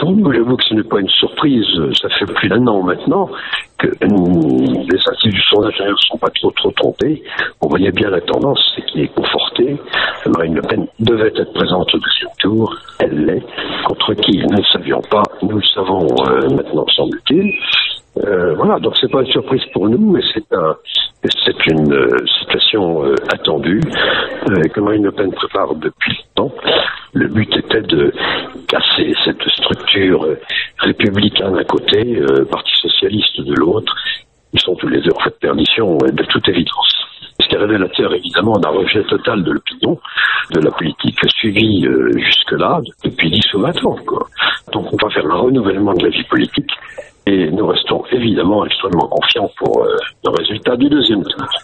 pour nous, j'avoue que ce n'est pas une surprise. Ça fait plus d'1 an maintenant que les instituts du sondage ne sont pas trop trompés. On voyait bien la tendance, c'est qu'il est conforté. Marine Le Pen devait être présente au 2e tour. Elle l'est. Contre qui nous ne savions pas. Nous le savons maintenant, semble-t-il. Voilà, donc c'est pas une surprise pour nous, mais c'est une situation attendue que Marine Le Pen prépare depuis longtemps. Le but était de casser cette structure républicaine d'un côté, Parti socialiste de l'autre. Ils sont tous les deux en fait perdition, de toute évidence. Ce qui est révélateur évidemment d'un rejet total de l'opinion, de la politique suivie jusque-là, depuis 10 ou 20 ans. Quoi. Donc on va faire un renouvellement de la vie politique et nous restons évidemment extrêmement confiants pour le résultat du 2e tour.